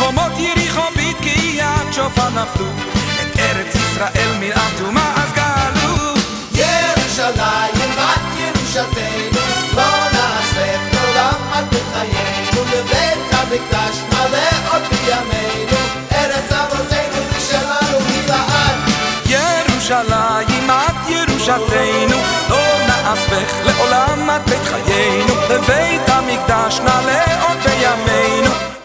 חומות יריחו בתקיעת שופר נפלו, את ארץ ישראל מן אטומה אז גאלו. ירושלים בת ירושתנו, לא נעזבך לעולם עד בחיינו, לבית המקדש מלא עוד בימינו, ארץ אבותינו ושלנו היא לעד. ירושלים את ירושתנו, לא נעזבך לעולם עד בית חיינו, לבית המקדש נעלה עוד בימינו,